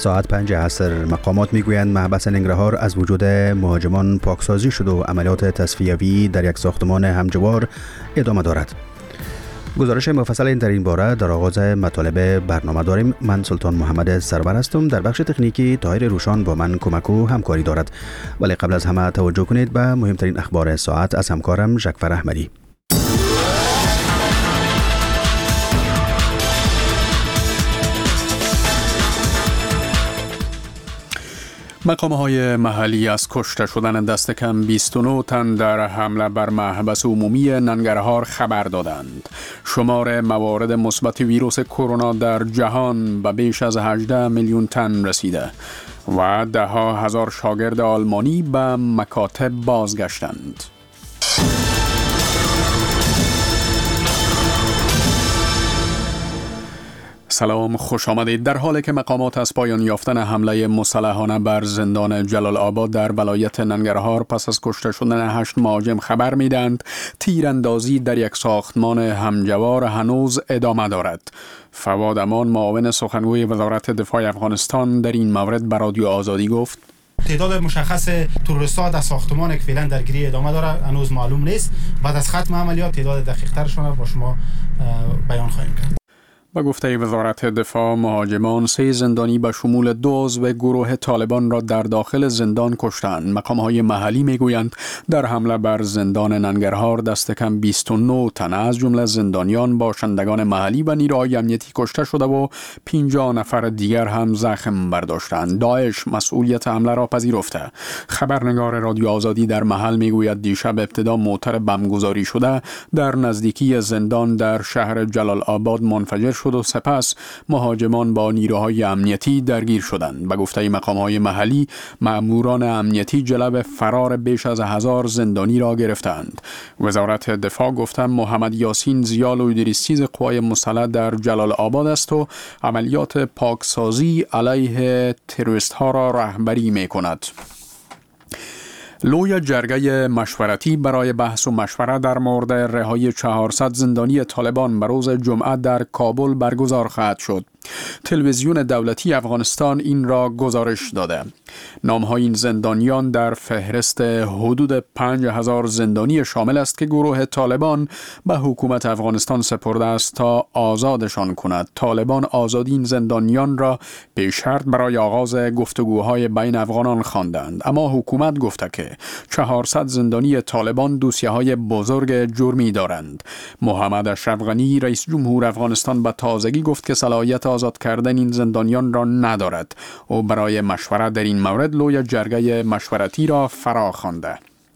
ساعت 5 عصر مقامات میگویند محبس ننگرهار از وجود مهاجمان پاکسازی شد و عملیات تصفیوی در یک ساختمان همجوار ادامه دارد. گزارش مفصل این در این باره در آغاز مطالب برنامه داریم. من سلطان محمد سرور هستم. در بخش تکنیکی طاهر روشان با من کمک و همکاری دارد. ولی قبل از همه توجه کنید به مهمترین اخبار ساعت از همکارم جعفر احمدی. مقام‌های محلی از کشته شدن دست کم 29 تن در حمله بر محبس عمومی ننگرهار خبر دادند. شمار موارد مثبت ویروس کرونا در جهان به بیش از 18 میلیون تن رسیده و ده ها هزار شاگرد آلمانی به مکاتب بازگشتند. سلام، خوش آمدید. در حالی که مقامات از پایان یافتن حمله مسلحانه بر زندان جلال آباد در ولایت ننگرهار پس از کشته شدن 8 مهاجم خبر میدند، تیراندازی در یک ساختمان همجوار هنوز ادامه دارد. فواد امان، معاون سخنگوی وزارت دفاع افغانستان، در این مورد به رادیو آزادی گفت: تعداد مشخص تروریست‌ها در ساختمان که فعلا درگیری ادامه داره هنوز معلوم نیست. بعد از ختم عملیات تعداد دقیق‌ترشون با شما بیان خواهیم کرد. با گفته وزارت دفاع، مهاجمان 3 زندانی به شمول 2 عضو گروه طالبان را در داخل زندان کشتند. مقام‌های محلی میگویند در حمله بر زندان ننگرهار دست کم 29 تن از جمله زندانیان، باشندگان محلی و نیروهای امنیتی کشته شده و 50 نفر دیگر هم زخم برداشتند. داعش مسئولیت حمله را پذیرفته. خبرنگار رادیو آزادی در محل میگوید دیشب ابتدا موتر بمبگذاری شده در نزدیکی زندان در شهر جلال آباد منفجر شد و سپس مهاجمان با نیروهای امنیتی درگیر شدند. به گفته مقام‌های محلی، مأموران امنیتی جلب فرار بیش از 1000 زندانی را گرفتند. وزارت دفاع گفته محمد یاسین زیال و ادریسی قوای مسلح در جلال آباد است و عملیات پاکسازی علیه تروریست‌ها را رهبری می‌کند. لوی جرگه مشورتی برای بحث و مشوره در مورد رهایی 400 زندانی طالبان به روز جمعه در کابل برگزار خواهد شد. تلویزیون دولتی افغانستان این را گزارش داده. نام‌های این زندانیان در فهرست حدود 5000 زندانی شامل است که گروه طالبان به حکومت افغانستان سپرده است تا آزادشان کند. طالبان آزادی این زندانیان را به شرط برای آغاز گفتگوهای بین افغانان خواندند، اما حکومت گفته که 400 زندانی طالبان دوسیه‌های بزرگ جرمی دارند. محمد اشرف غنی رئیس جمهور افغانستان به تازگی گفت که صلاحیت آزاد کردن این زندانیان را ندارد و برای مشورت در این مورد لوی جرگه مشورتی را فرا خوانده.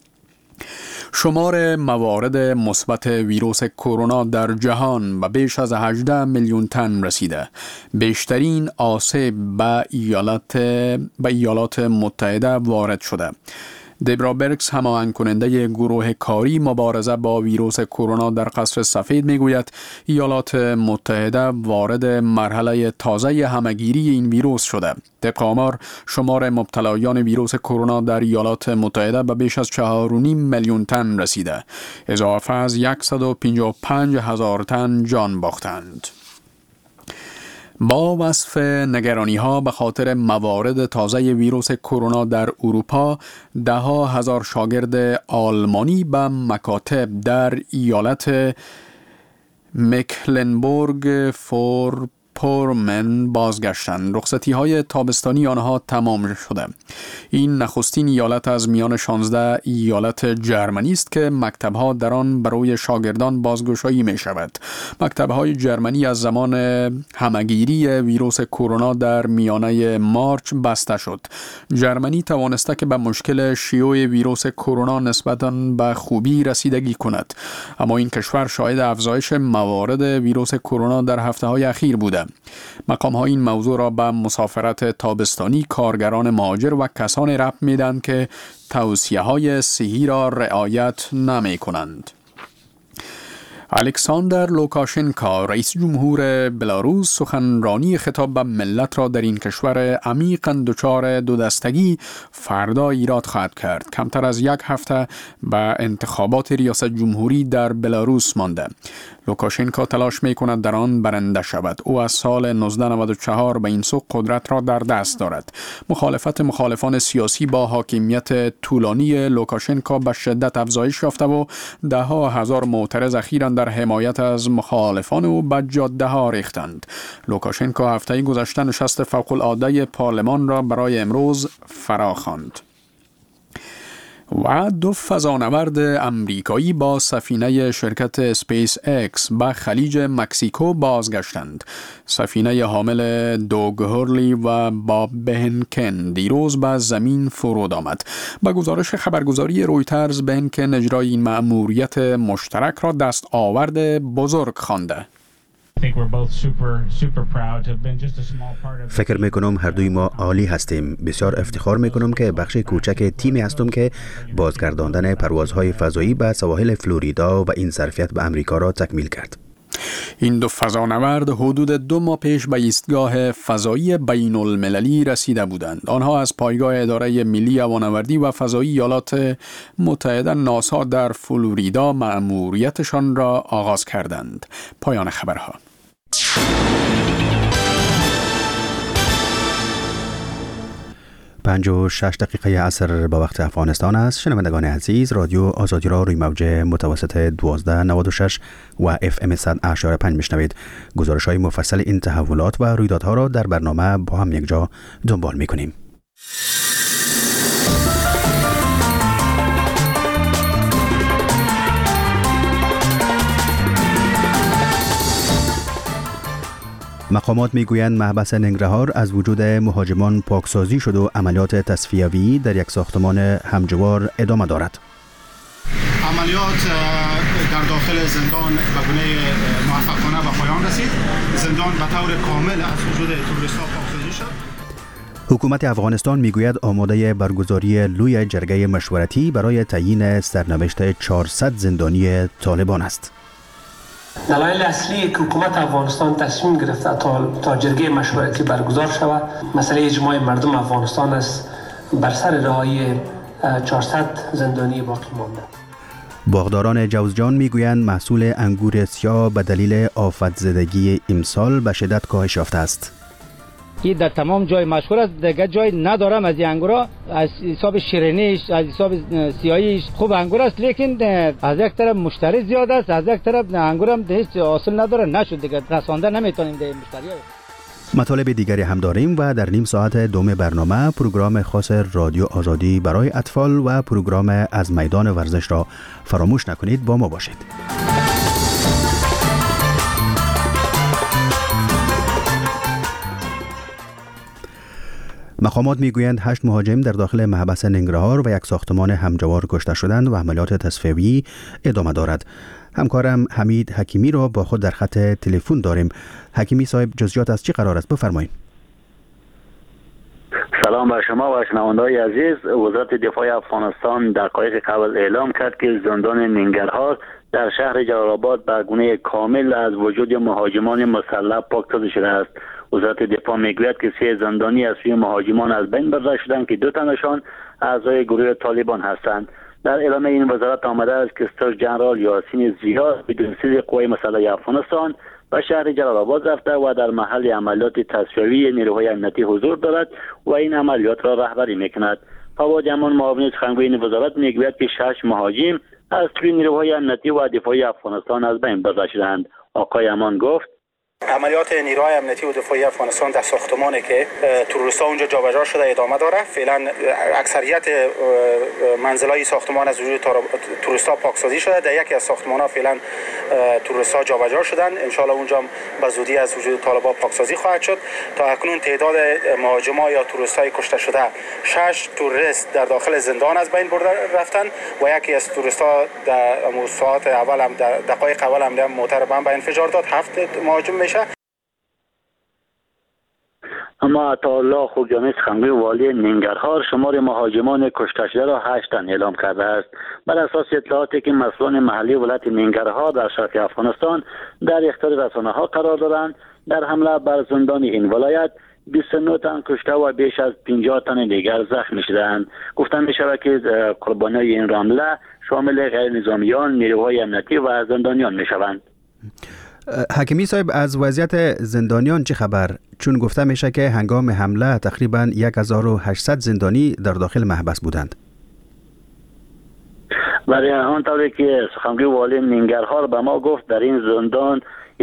شمار موارد مثبت ویروس کرونا در جهان به بیش از 18 میلیون تن رسیده. بیشترین آسیب به ایالات متحده وارد شده. دبرا برکس، هماهنگ کننده گروه کاری مبارزه با ویروس کرونا در قصر سفید، میگوید ایالات متحده وارد مرحله تازه همه‌گیری این ویروس شده. طبق آمار، شمار مبتلایان ویروس کرونا در ایالات متحده به بیش از 4.5 میلیون تن رسیده. اضافه از 155,000 تن جان باختند. با وصف نگرانی‌ها به خاطر موارد تازه ویروس کرونا در اروپا، ده ها هزار شاگرد آلمانی به مکاتب در ایالت مکلنبورگ فورپومن بازگشتند. رخصتی‌های تابستانی آنها تمام شده. این نخستین ایالت از میان 16 ایالت جرمنی است که مکتب‌ها در آن برای شاگردان بازگشایی می‌شود. مکتب‌های جرمنی از زمان همه‌گیری ویروس کرونا در میانه مارچ بسته شد. جرمنی توانسته که به مشکل شیوع ویروس کرونا نسبتاً به خوبی رسیدگی کند، اما این کشور شاهد افزایش موارد ویروس کرونا در هفته‌های اخیر بوده. مقام‌ها این موضوع را به مسافرت تابستانی کارگران مهاجر و کسان ربط میدن که توصیه‌های صحی را رعایت نمی‌کنند. الکساندر لوکاشنکا رئیس جمهور بلاروس سخنرانی خطاب به ملت را در این کشور عمیقاً دچار دو دستگی فردا ایراد خواهد کرد. کمتر از یک هفته به انتخابات ریاست جمهوری در بلاروس مانده. لوکاشنکا تلاش می کند در آن برنده شود. او از سال 1994 به این سو قدرت را در دست دارد. مخالفت مخالفان سیاسی با حاکمیت طولانی لوکاشنکا به شدت افزایش یافته و ده ها هزار معترض اخیراً در حمایت از مخالفان او به جاده ها ریختند. لوکاشنکا هفته گذشته نشست فوق العاده پارلمان را برای امروز فراخواند. و دو فضانورد امریکایی با سفینه شرکت اسپیس اکس به خلیج مکزیکو بازگشتند. سفینه حامل دوگ هورلی و باب بهنکن دیروز به زمین فرود آمد. با گزارش خبرگزاری رویترز، بهنکن اجرای این مأموریت مشترک را دستاورد بزرگ خوانده. فکر میکنم هر دوی ما عالی هستیم. بسیار افتخار میکنم که بخش کوچک تیمی هستم که بازگرداندن پروازهای فضایی به سواحل فلوریدا و این ظرفیت به امریکا را تکمیل کرد. این دو فضانورد حدود 2 ماه پیش به ایستگاه فضایی بین المللی رسیده بودند. آنها از پایگاه اداره ملی هوانوردی و فضایی ایالات متحده ناسا در فلوریدا مأموریتشان را آغاز کردند. پایان خبرها. 5:06 عصر به وقت افغانستان است. شنوندگان عزیز، رادیو آزادی را روی موج متوسط 1296 و FM 100.5 میشنوید. گزارش های مفصل این تحولات و رویدادها را در برنامه با هم یک جا دنبال میکنیم. مقامات میگویند محبس ننگرهار از وجود مهاجمان پاکسازی شد و عملیات تصفیوی در یک ساختمان همجوار ادامه دارد. عملیات در داخل زندان به گونه موفقانه به پایان رسید. زندان به طور کامل از وجود تروریست‌ها پاکسازی شد. حکومت افغانستان میگوید آماده برگزاری لوی جرگه مشورتی برای تعیین سرنوشت 400 زندانی طالبان است. دلایل اصلی که حکومت افغانستان تصمیم گرفته تا جرگه مشورتی برگزار شود مسئله اجماع مردم افغانستان است بر سر رهایی 400 زندانی باقی مانده. باغداران جوزجان میگویند محصول انگور سیاه به دلیل آفت زدگی امسال به شدت کاهش یافته است. این در تمام جای مشهور است، دیگه جای ندارم از این انگورا. از حساب شیرینیش، از حساب سیاهیش خوب انگور است، لیکن از یک طرف مشتری زیاد است، از یک طرف انگورم هیچ حاصل نداره، نشد دیگه رسانده نمیتونیم به مشتری‌ها. مطالب دیگری هم داریم و در نیم ساعت دوم برنامه پروگرام خاص رادیو آزادی برای اطفال و پروگرام از میدان ورزش را فراموش نکنید. با ما باشید. مقامات میگویند 8 مهاجم در داخل محبس ننگرهار و یک ساختمان همجوار کشته شدند و عملیات تصفیوی ادامه دارد. همکارم حمید حکیمی را با خود در خط تلفن داریم. حکیمی صاحب، جزئیات از چی قرار است؟ بفرمایید. سلام بر شما و شنوندگان عزیز. وزارت دفاع افغانستان دقایق قبل اعلام کرد که زندان ننگرهار در شهر جلال آباد به گونه کامل از وجود مهاجمان مسلح پاکسازی شده است. وزارت دفاع میگوید که 3 زندانی از سوی مهاجمان از بین برده شدند که 2 تنشان اعضای گروه طالبان هستند. در اعلام این وزارت آمده است که ستر جنرال یاسین زیا بدون سیز قوای مسلح افغانستان به شهر جلال آباد رفته و در محل عملیات تصفیوی نیروهای امنیتی حضور دارد و این عملیات را رهبری میکند. فواد امان، معاون سخنگوی این وزارت، میگوید که 6 مهاجم از سوی نیروهای امنیتی و دفاعی افغانستان از بین برده شدند. آقای امان گفت عملیات نیروهای امنیتی و دفاعی افغانستان در ساختمانی که تروریست‌ها اونجا جابجا شده ادامه داره. فعلا اکثریت منزل‌های ساختمان از وجود تروریست‌ها پاکسازی شده. در یکی از ساختمان‌ها فعلا تروریست‌ها جابجا شدن. ان شاء الله اونجا به زودی از وجود طالبان پاکسازی خواهد شد. تا اکنون تعداد مهاجما یا تروریست‌های کشته شده 6 تروریست در داخل زندان از بین برده رفتن و یکی از تروریست‌ها در ساعات اول هم در دقایق اول هم موتر بمب انفجار داد. 7 مهاجم میشه. اما عطاالله خوگیانی سخنگوی والی ننگرهار شمار مهاجمان کشته شده را 8 تن اعلام کرده است. بر اساس اطلاعاتی که مسئولان محلی ولایت ننگرهار در شرق افغانستان در اختیار رسانه‌ها قرار دارند، در حمله بر زندان این ولایت 29 تن کشته و بیش از 50 تن دیگر زخمی شدند. گفته می شود که قربانیان این حمله شامل غیر نظامیان، نیروهای امنیتی و زندانیان می شوند. حکیمی صاحب، از وضعیت زندانیان چه خبر؟ چون گفته میشه که هنگام حمله تقریبا 1800 زندانی در داخل محبس بودند. برای آنطوری که سخنگوی والی ننگرهار به ما گفت، در این زندان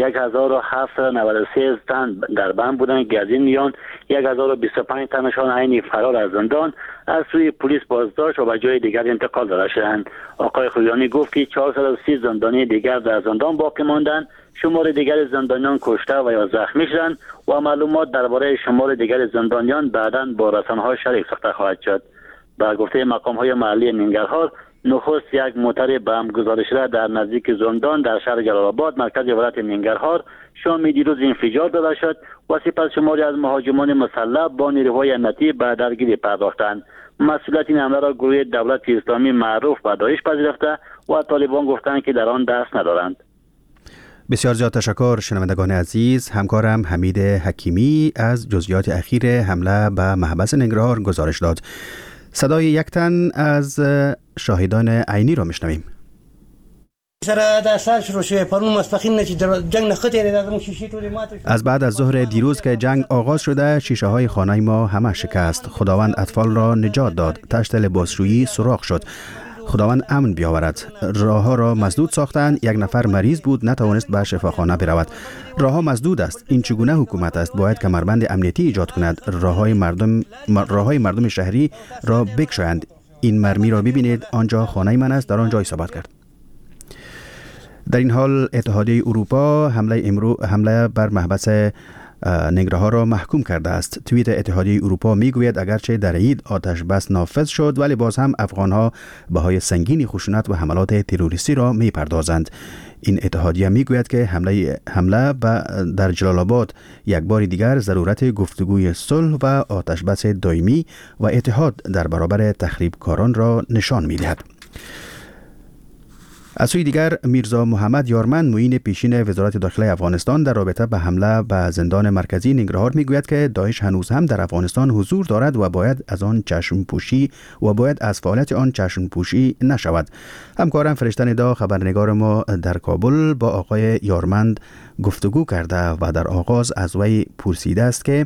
1793 تن در بند بودند که از این میان 1025 تنشان عین فرار از زندان از سوی پلیس بازداشت و به جای دیگر انتقال داده شدند. آقای خوگیانی گفت که 430 زندانی دیگر در زندان باقی ماندند. شمار دیگر زندانیان کشته و یا زخمی شدند و معلومات درباره شمار دیگر زندانیان بعداً با رسانه‌ها شریک ساخته خواهد شد. به گفته مقام‌های محلی ننگرهار، نخست یک موتر بم گذاشته شده در نزدیک زندان در شهر جلال آباد مرکز ولایت ننگرهار شام دیروز انفجار داده شد و سپس شماری از مهاجمان مسلح با نیروهای امنیتی به درگیری پرداختند. مسئولیت این حمله را گروه دولت اسلامی معروف به داعش پذیرفته و طالبان گفتند که در آن دست ندارند. بسیار زیاد تشکر شنوندگان عزیز. همکارم حمید حکیمی از جزئیات اخیر حمله به محبس ننگرهار گزارش داد. صدای یک تن از شاهدان عینی را میشنویم. از بعد از ظهر دیروز که جنگ آغاز شده، شیشه های خانه ما همه شکست. خداوند اطفال را نجات داد. تشت لباسشویی سوراخ شد. خداوند امن بیاورد. راه ها را مسدود ساختند. یک نفر مریض بود، نتوانست به شفاخانه برود. راه ها مسدود است. این چگونه حکومت است؟ باید کمربند امنیتی ایجاد کند. راه های مردم شهری را بگشایند. این مرمی را ببینید، آنجا خانه من است، در آنجا اصابت کرد. در این حال اتحادیه اروپا حمله بر محبس ننگرهار را محکوم کرده است. توییت اتحادیه اروپا میگوید اگرچه در عید آتش بس نافذ شد، ولی باز هم افغانها بهای سنگین خشونت و حملات تروریستی را میپردازند. این اتحادیه میگوید که حمله در جلال آباد یک بار دیگر ضرورت گفتگوی صلح و آتش بس دائمی و اتحاد در برابر تخریبکاران را نشان میدهد. از سوی دیگر میرزا محمد یارمن معین پیشین وزارت داخلی افغانستان در رابطه به حمله به زندان مرکزی ننگرهار میگوید که داعش هنوز هم در افغانستان حضور دارد و باید از فعالیت آن چشم پوشی نشود. همکارم فرشته ندا خبرنگار ما در کابل با آقای یارمند گفتگو کرده و در آغاز از وی پرسیده است که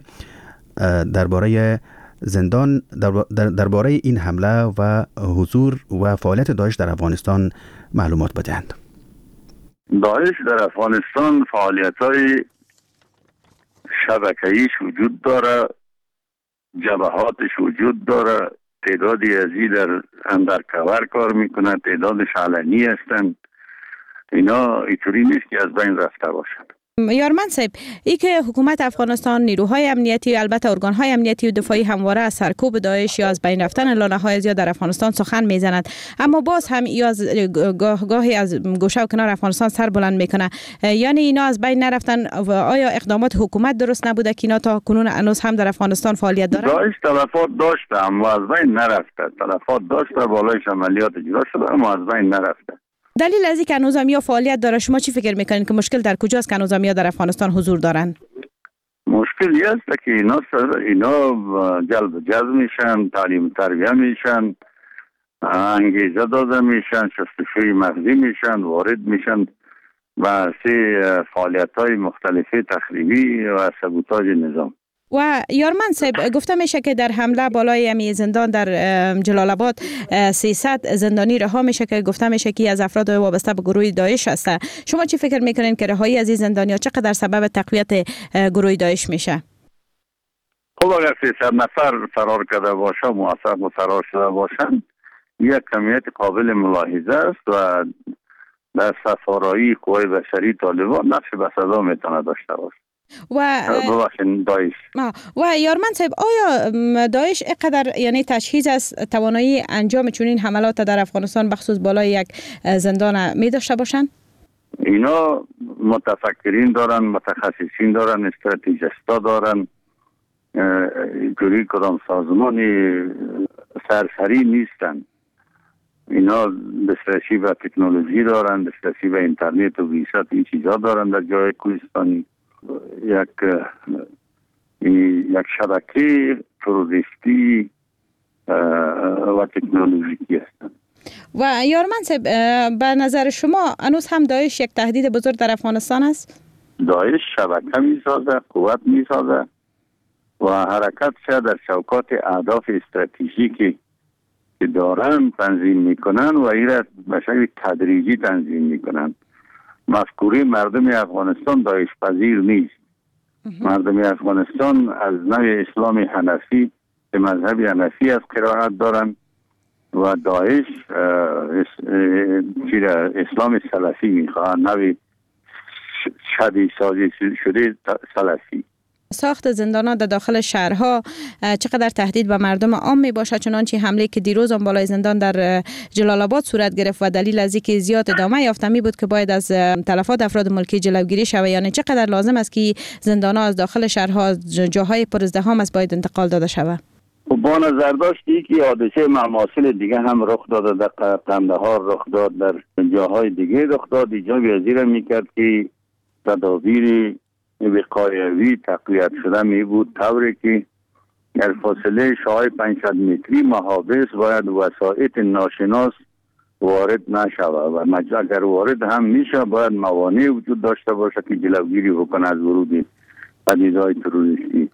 درباره این حمله و حضور و فعالیت داعش در افغانستان معلومات بدهند. داعش در افغانستان فعالیت‌های شبکه‌ایش وجود داره، جبهاتش وجود داره، تعدادی ازی در اندرکور کار میکنه، تعدادش علنی هستند. اینا اینطوری نیست که از بین رفته باشد. یارمن صاحب، ای که حکومت افغانستان، نیروهای امنیتی و البته ارگانهای امنیتی و دفاعی همواره از سرکوب داعش یا از بین رفتن لانه‌های زیاد در افغانستان سخن میزنند، اما باز هم گاهی از گوشه و کنار افغانستان سر بلند میکنه. یعنی اینا از بین نرفتن و آیا اقدامات حکومت درست نبوده که اینا تا کنون هنوز هم در افغانستان فعالیت دارند؟ داعش تلفات داشته اما از بین نرفته. تلفات داشته، بالایش عملیات اجرا شده اما از بین نرفته. دلیل از اینکه هنوزم فعالیت داره، شما چی فکر میکنید که مشکل در کجاست که هنوزم در افغانستان حضور دارن؟ مشکلی است که اینا جذب میشن، تعلیم تربیه میشن، انگیزه داده میشن، شستشوی مغزی میشن، وارد میشن و فعالیت‌های مختلفه تخریبی و سابوتاژ نظام. و یارمن صاحب، گفته میشه که در حمله بالای امی زندان در جلال آباد 300 زندانی رها میشه که گفته میشه که از افراد وابسته به گروه داعش هسته. شما چی فکر میکنین که رهایی از این زندانی‌ها چقدر سبب تقویت گروه داعش میشه؟ خب اگر 300 نفر فرار کرده باشه، موفق فرار شده باشن، یک کمیت قابل ملاحظه است و در سفارایی قوای بشری طالبان نقش بسزا میتونه داشته باشه. و یارمن صاحب، آیا داعش اینقدر تجهیز از توانایی انجام چنین حملات در افغانستان بخصوص بالای یک زندان می داشته باشند؟ اینا متفکرین دارن، متخصصین دارن، استراتژیستا دارن. اینطوری کدام سازمانی سرسری نیستن. اینا دسترسی به تکنولوژی دارن، دسترسی به اینترنت و ویست، این چیزا دارن در جای کوهستانی. یک شبکه تروریستی و تکنولوژیکی هستند. و یارمن صاحب، به نظر شما هنوز هم داعش یک تهدید بزرگ در افغانستان است؟ داعش شبکه میسازه، قوت میسازه و حرکت شد در چوکات اهداف استراتژیکی که دارن تنظیم میکنن و ایره به شکل تدریجی تنظیم میکنن. مفکوره مردم افغانستان داعش پذیر نیست. مردم افغانستان از نوع اسلام حنفی به مذهب حنفی از قرائت دارن و داعش اسلام سلفی میخواه، نوع شدید سازی شده سلفی. ساخت زندانات در داخل شهرها چقدر تهدید به مردم عام می باشد، چنانچه حمله که دیروز آن بالای زندان در جلال آباد صورت گرفت و دلیل از اینکه زیاد ادامه یافته می بود که باید از تلفات افراد ملکی جلوگیری شود. یعنی چقدر لازم است که زندانات از داخل شهرها، جاهای پر ازدحام است، باید انتقال داده شود؟ با نظر داشتی که حادثه مماثل دیگه هم رخ داده، در قندهار رخ داد، در جاهای دیگه رخ داد. اینجا وزیر میکرد که تدابیر وقایوی تقویت شده می بود، طوری که در فاصله شاهای 500 متری محابس باید وسایط ناشناس وارد نشود و اگر وارد هم میشه باید موانع وجود داشته باشه که جلوگیری بکنه از ورود پدیده‌های تروریستی.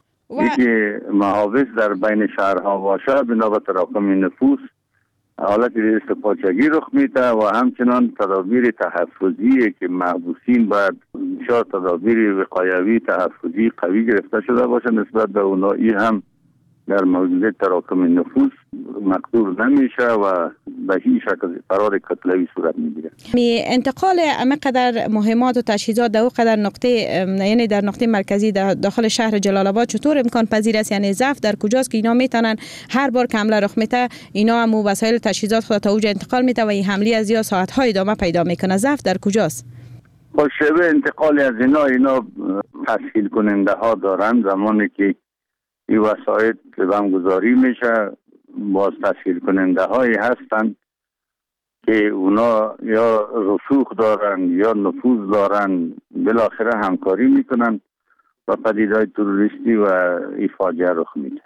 که محابس در بین شهرها باشه بنابرای تراکم نفوس حالت استفاچگی رخ میده و همچنان تدابیر تحفظی که محبوسین باید شاید تدابیر وقایوی تحفظی قوی گرفته شده باشه نسبت به اونایی هم در موجودیت تراکم نفوس مقدور نمیشه و به هیچ شکل قرار کتلوی صورت میگیره. انتقال همقدر مهمات و تجهیزات در قدر نقطه، یعنی در نقطه مرکزی داخل شهر جلال آباد چطور امکان پذیر است؟ یعنی ضعف در کجاست که اینا میتونن هر بار که حمله رخ میده اینا هم وسایل تجهیزات خود تا اونجا انتقال میده و این حمله از یا ساعت های ادامه پیدا میکنه؟ ضعف در کجاست؟ با شبه انتقال از اینا تسهیل کننده ها دارن. زمانی که این وسایل بمگذاری میشه باز تسهیل کننده هایی هستن که اونا یا رسوخ دارن یا نفوذ دارن، بالاخره همکاری میکنن و پدیده‌های تروریستی و این فاجعه رخ میده.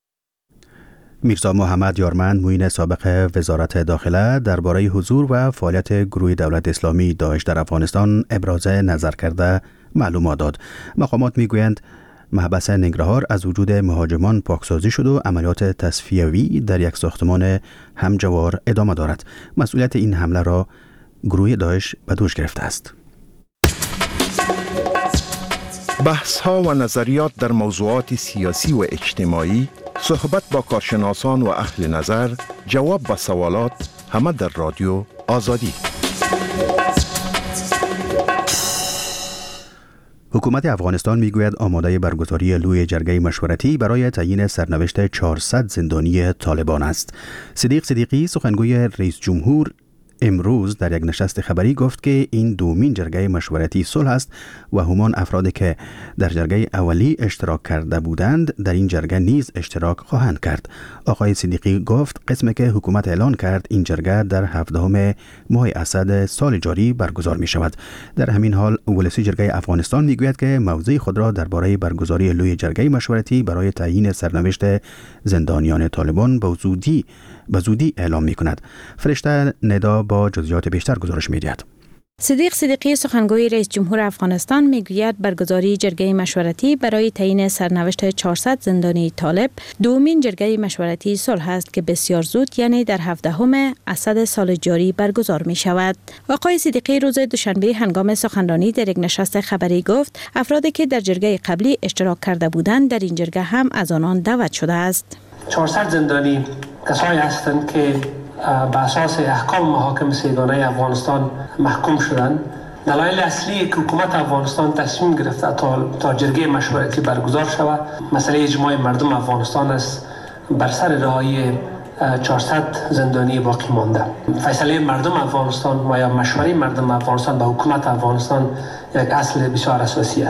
میرزا محمد یارمند معین سابق وزارت داخله درباره حضور و فعالیت گروه دولت اسلامی داعش در افغانستان ابراز نظر کرده معلومات داد. مقامات میگویند محبس ننگرهار از وجود مهاجمان پاکسازی شد و عملیات تصفیوی در یک ساختمان همجوار ادامه دارد. مسئولیت این حمله را گروه داعش به دوش گرفته است. بحث ها و نظریات در موضوعات سیاسی و اجتماعی، صحبت با کارشناسان و اهل نظر، جواب به سوالات، همه در رادیو آزادی. حکومت افغانستان میگوید آماده برگزاری لوی جرگه مشورتی برای تعیین سرنوشت 400 زندانی طالبان است. صدیق صدیقی سخنگوی رئیس جمهور امروز در یک نشست خبری گفت که این دومین جرگه مشورتی صلح است و همان افرادی که در جرگه اولی اشتراک کرده بودند در این جرگه نیز اشتراک خواهند کرد. آقای صدیقی گفت قسمی که حکومت اعلان کرد این جرگه در 17 ماه اسد سال جاری برگزار می شود. در همین حال ولسی جرگه افغانستان می گوید که موضع خود را درباره برگزاری لوی جرگه مشورتی برای تعیین سرنوشت زندانیان طالبان به زودی اعلام می کند. فرشته ندا با جزئیات بیشتر گزارش می دهد. صدیق صدیقی سخنگوی رئیس جمهور افغانستان میگوید برگزاری جرگه مشورتی برای تعیین سرنوشت 400 زندانی طالب دومین جرگه مشورتی صلح است که بسیار زود یعنی در 17 اسد سال جاری برگزار می شود. آقای صدیقی روز دوشنبه هنگام سخنرانی در یک نشست خبری گفت افرادی که در جرگه قبلی اشتراک کرده بودند در این جرگه هم از آنان دعوت شده است. 400 زندانی کسایی هستند که به اساس احکام محاکم سیگانه افغانستان محکوم شدند. دلایل اصلی که حکومت افغانستان تصمیم گرفته تا جرگه مشورتی برگزار شود مسئله اجماع مردم افغانستان است بر سر رهایی 400 زندانی باقی مانده. فیصله مردم افغانستان و یا مشوره مردم افغانستان به حکومت افغانستان یک اصل بسیار اساسی است.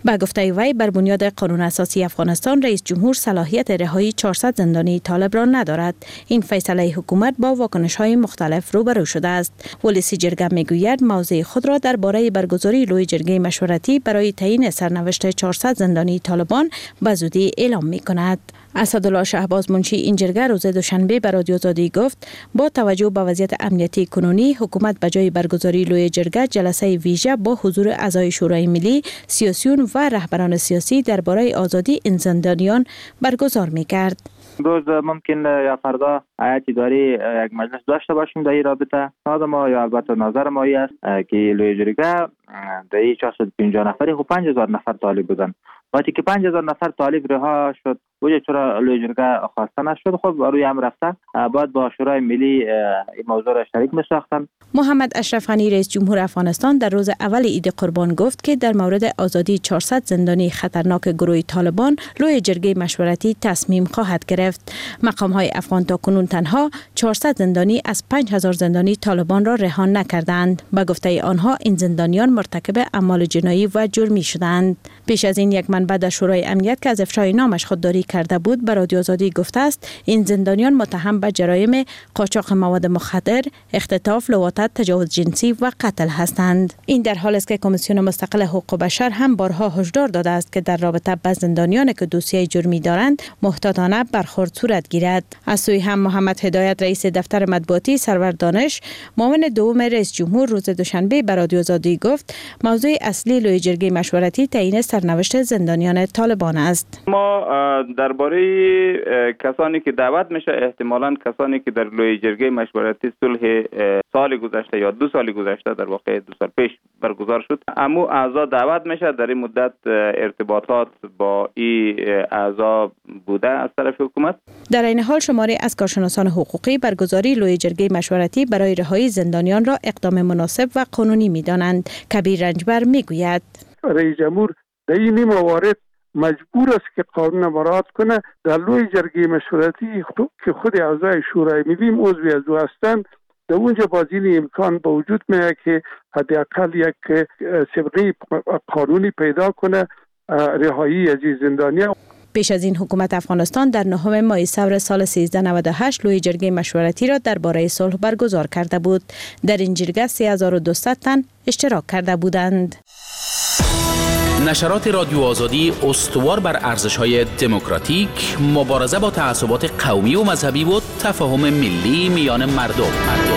با گفته وی بر بنیاد قانون اساسی افغانستان رئیس جمهور صلاحیت رهایی 400 زندانی طالب را ندارد. این فیصله حکومت با واکنش‌های مختلف روبرو شده است. ولسی جرگه میگوید موضع خود را درباره برگزاری لوی جرگه مشورتی برای تعیین سرنوشت 400 زندانی طالبان به زودی اعلام می‌کند. اسدالله شهباز منشی این جرگه روز دوشنبه به رادیو آزادی گفت با توجه به وضعیت امنیتی کنونی حکومت به جای برگزاری لوی جرگه جلسه ویژه با حضور اعضای شورای ملی، سیاسیون و رهبران سیاسی درباره آزادی این زندانیان برگزار می‌کرد. روز ممکن یا فردا هیئت اداری یک مجلس داشته باشیم در این رابطه. ما یا البته نظر ما است که لوی جرگه در 450 نفری خب 5000 نفر طالب بودن. وقتی که 5000 نفر طالب رها شد وجه چرا لوی جرگه خواسته نشد، خب روی هم رفته بعد با شورای ملی این موضوع را شریک می ساختن. محمد اشرف غنی رئیس جمهور افغانستان در روز اول عید قربان گفت که در مورد آزادی 400 زندانی خطرناک گروه طالبان لوی جرگه مشورتی تصمیم خواهد گرفت. مقام های افغان تا کنون تنها 400 زندانی از 5000 زندانی طالبان را رها نکردند. به گفته آنها این زندانیان مرتکب اعمال جنایی و جرمی شدند. پیش از این یک منبع در شورای امنیت که از افشای نامش خودداری کرده بود به رادیو آزادی گفته است این زندانیان متهم به جرایم قاچاق مواد مخدر، اختطاف، لواطت، تجاوز جنسی و قتل هستند. این در حالی است که کمیسیون مستقل حقوق بشر هم بارها هشدار داده است که در رابطه با زندانیانی که دوسیه جرمی دارند محتاطانه برخورد صورت گیرد. از سوی هم محمد هدایت رئیس دفتر مطبوعاتی سرور دانش معاون دوم رئیس جمهور روز دوشنبه به رادیو آزادی گفت موضوع اصلی لوی جرگه مشورتی تعیین سرنوشت زندانیان طالبان است. ما درباره کسانی که دعوت میشه احتمالاً کسانی که در لوی جرگه مشورتی صلح سال گذشته یا 2 سال گذشته در واقع 2 سال پیش برگزار شد امو اعضا دعوت میشه. در این مدت ارتباطات با این اعضا بوده از طرف حکومت. در این حال شماری از کارشناسان حقوقی برگزاری لوی جرگه مشورتی برای رهایی زندانیان را اقدام مناسب و قانونی می‌دانند. کبیر رنجبر میگوید رئیس جمهور در این موارد مجبور است که قانون مراعات کنه. در لوی جرگه مشورتی که خود اعضای شورای ملی عضو از او هستند در اونجا باز این امکان با وجود میاد که حداقل یک سابقه قانونی پیدا کنه رهایی از زندانیان. پیش از این حکومت افغانستان در 9 ماه ثور سال 1398 لوی جرگه مشورتی را درباره صلح برگزار کرده بود. در این جرگه 3200 تن اشتراک کرده بودند. نشرات رادیو آزادی استوار بر ارزش‌های دموکراتیک، مبارزه با تعصبات قومی و مذهبی و تفاهم ملی میان مردم.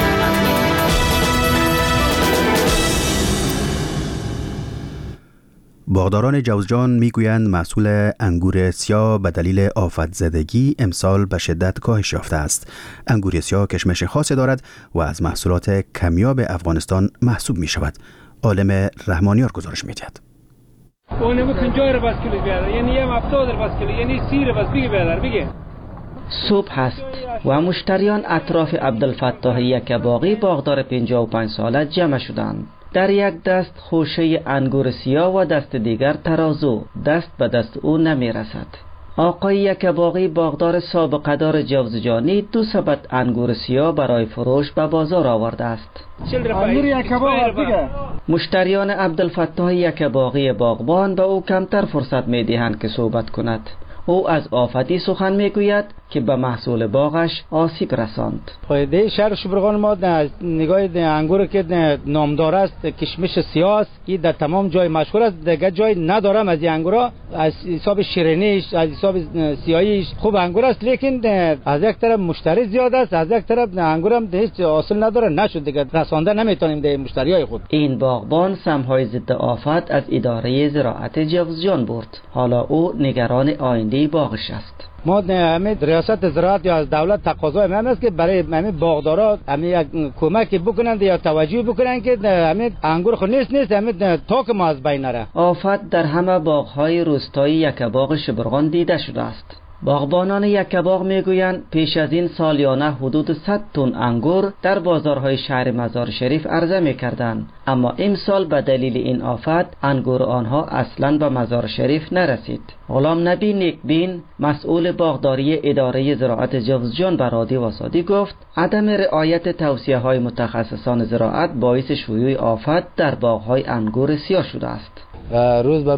باغداران جوزجان میگویند محصول انگور سیاه به دلیل آفت زدگی امسال به شدت کاهش یافته است. انگور سیاه کشمش خاصی دارد و از محصولات کمیاب افغانستان محسوب می شود. عالم رحمانیار گزارش می‌دهد. اونم 50 رو بس کیلو بیاره، یعنی 70 رو بس کیلو، یعنی 30 رو بس بگه. صبح هست و مشتریان اطراف عبدالفتاح یکباقی باغدار 55 ساله جمع شدند. در یک دست خوشه انگور سیاه و دست دیگر ترازو، دست به دست او نمی رسد. آقای یکباقی باغدار سابقه دار جوزجانی 2 سبد انگور سیاه برای فروش به بازار آورده است. مشتریان عبدالفتاح یکباقی باغبان به او کمتر فرصت می دهند که صحبت کند. او از آفتی سخن میگوید که به محصول باغش آسیب رساند. پایده شهر شبرغان ما نگاه انگور که نامدار است کشمش سیاه است که در تمام جای مشهور است، دیگه جای ندارم از این انگورا. از حساب شیرینیش، از حساب سیاهیش خوب انگور است، لیکن از یک طرف مشتری زیاد است، از یک طرف انگورم هیچ حاصل نداره، نشد دیگه رسانده نمیتونیم به مشتریای خود. این باغبان سمهای ضد آفت از اداره زراعت جوزجان برد. حالا او نگران آینده باغش است. ما همه ریاست زراعت یا از دولت تقاضای هم است که برای همه باغدارا همه یک کمک بکنند یا توجه بکنند که همه انگور خود نیست همه تاک ما از بین نره. آفت در همه باغ‌های روستایی یکباغ شبرغان دیده شده است. باغبانان یکباغ میگویند پیش از این سالیانه حدود 100 تن انگور در بازارهای شهر مزار شریف عرضه میکردند، اما امسال به دلیل این آفت انگور آنها اصلاً به مزار شریف نرسید. غلام نبی نیکبین مسئول باغداری اداره زراعت جوزجان به رادیو آزادی گفت عدم رعایت توصیه‌های متخصصان زراعت باعث شیوع آفت در باغ‌های انگور سیاه شده است. روز به روز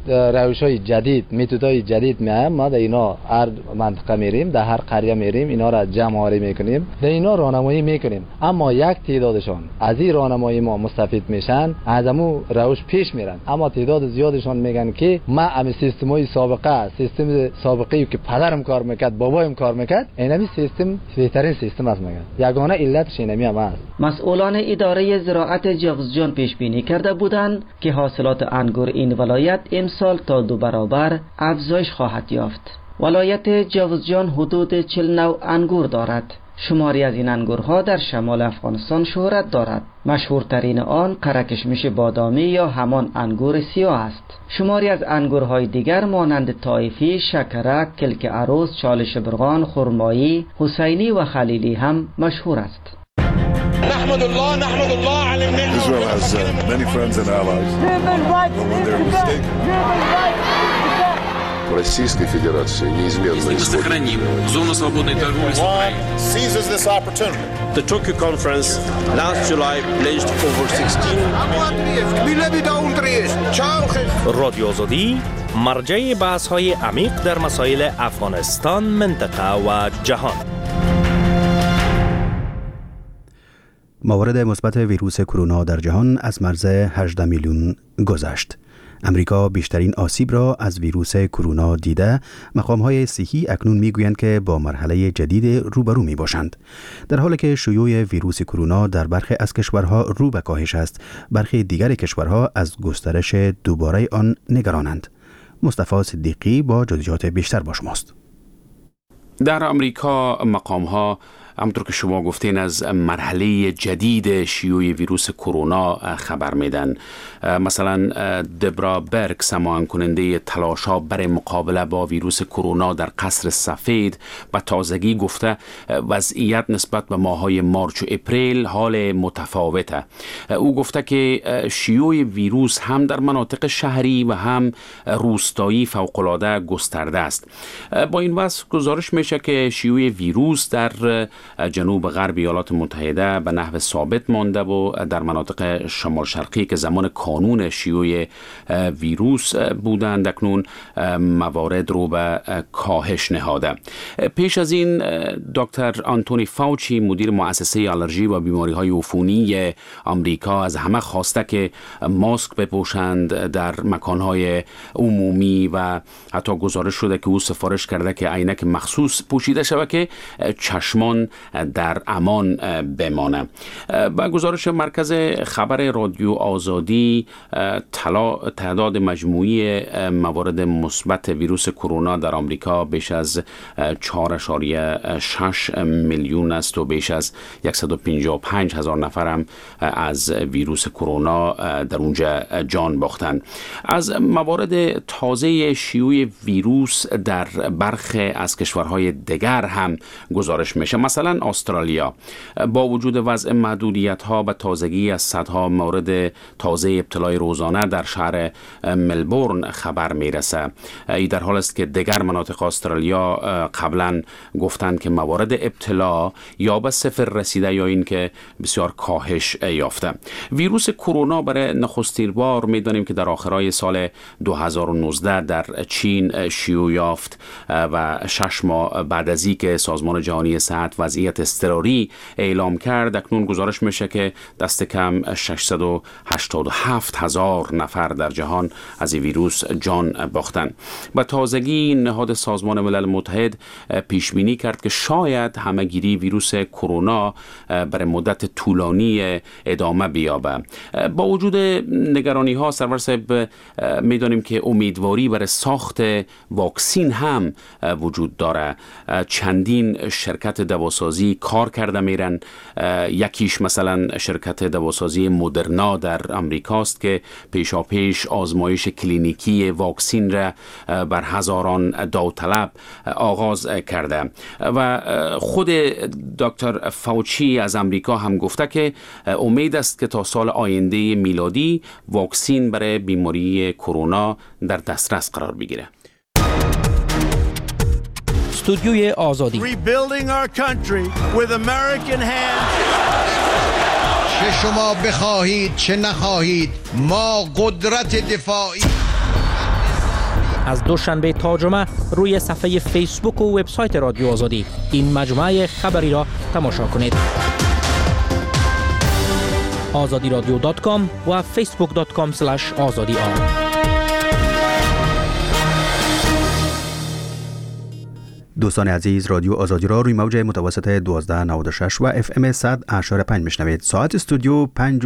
روش‌های جدید، متدهای جدید میایم، ما در اینا هر منطقه میریم، در هر قریه میریم، اینا را جمع آوری میکنیم، در اینا راهنمایی میکنیم. اما یک تعدادشان از این راهنمایی ما مستفید میشن، از همون روش پیش میرن. اما تعداد زیادشان میگن که ما همین سیستمای سیستم سابقه‌ای که پدرم کار میکرد، بابایم کار میکرد، اینمی سیستم بهترین سیستم است میگن. یگانه علتش اینمی هم است. مسئولان اداره زراعت جوزجان پیش بینی کرده بودند که حاصلات انگور این ولایت امسال تا 2 برابر افزایش خواهد یافت. ولایت جوزجان حدود 40 نوع انگور دارد. شماری از این انگورها در شمال افغانستان شهرت دارد. مشهورترین آن قره‌کشمش بادامی یا همان انگور سیاه است. شماری از انگورهای دیگر مانند طایفی، شکرک، کلک عروس، چال شبرغان، خرمایی، حسینی و خلیلی هم مشهور است. نحمد الله على النعمة. Israel has many friends and allies. When they're mistaken. Российской Федерации неизменно сохраним зону свободной торговли с Украиной. Seizes this opportunity. The Tokyo conference last July pledged over 16 رادیو آزادی مرجع بحث‌های عمیق در مسائل افغانستان، منطقه و جهان. موارد مثبت ویروس کرونا در جهان از مرز 18 میلیون گذشت. امریکا بیشترین آسیب را از ویروس کرونا دیده، مقام‌های صحی اکنون می‌گویند که با مرحله جدید روبرو می‌باشند. در حالی که شیوع ویروس کرونا در برخی از کشورها رو به کاهش است، برخی دیگر کشورها از گسترش دوباره آن نگرانند. مصطفی صدیقی با جزئیات بیشتر با شماست. در امریکا مقام‌ها همونطور که شما گفتین از مرحله جدید شیوع ویروس کرونا خبر میدن. مثلا دبرا برگ، سماعن کننده تلاش‌ها برای مقابله با ویروس کرونا در قصر سفید، به تازگی گفته وضعیت نسبت به ماه‌های مارچ و اپریل حال متفاوته. او گفته که شیوع ویروس هم در مناطق شهری و هم روستایی فوق‌العاده گسترده است. با این وصف گزارش میشه که شیوع ویروس در جنوب غرب ایالات متحده به نحو ثابت مانده و در مناطق شمال شرقی که زمان کانون شیوع ویروس بودند اکنون موارد رو به کاهش نهاده. پیش از این دکتر آنتونی فاوچی، مدیر مؤسسه آلرژی و بیماری‌های عفونی آمریکا، از همه خواسته که ماسک بپوشند در مکان‌های عمومی و حتی گزارش شده که او سفارش کرده که عینک مخصوص پوشیده شود که چشمان در امان بمانه. با گزارش مرکز خبر رادیو آزادی، تعداد مجموعی موارد مثبت ویروس کرونا در آمریکا بیش از 4.6 میلیون است و بیش از 155,000 نفر هم از ویروس کرونا در اونجا جان باختند. از موارد تازه شیوع ویروس در برخی از کشورهای دیگر هم گزارش میشه. مثلا استرالیا با وجود وضع محدودیت‌ها به تازگی از صدها مورد تازه ابتلای روزانه در شهر ملبورن خبر میرسه. ای در حال است که دیگر مناطق استرالیا قبلا گفتند که موارد ابتلا یا به صفر رسیده یا این که بسیار کاهش یافته. ویروس کرونا برای نخستین بار میدانیم که در آخرای سال 2019 در چین شیوع یافت و 6 ماه بعد از اینکه سازمان جهانی صحت وضعیت اضطراری اعلام کرد، اکنون گزارش میشه که دست کم 687,000 نفر در جهان از این ویروس جان باختن. با تازگی نهاد سازمان ملل متحد پیش بینی کرد که شاید همهگیری ویروس کرونا برای مدت طولانی ادامه بیابه. با وجود نگرانی ها سرور صاحب میدانیم که امیدواری برای ساخت واکسین هم وجود داره. چندین شرکت دواسازی کار کرده میرن. یکیش مثلا شرکت دواسازی مدرنا در امریکاست که پیشاپیش آزمایش کلینیکی واکسین را بر هزاران داوطلب آغاز کرده و خود دکتر فاوچی از امریکا هم گفته که امید است که تا سال آینده میلادی واکسین برای بیماری کرونا در دسترس قرار بگیره. استودیوی آزادی. Rebuilding our country with American hands. چه شما بخواهید چه نخواهید، ما قدرت دفاعی از دوشنبه تا جمعه روی صفحه فیسبوک و وبسایت رادیو آزادی این مجموعه خبری را تماشا کنید. azadiradio.com و facebook.com/azadi. دوستان عزیز، رادیو آزادی را روی موج متوسط 1296 و FM 100.5 میشنوید. ساعت استودیو 5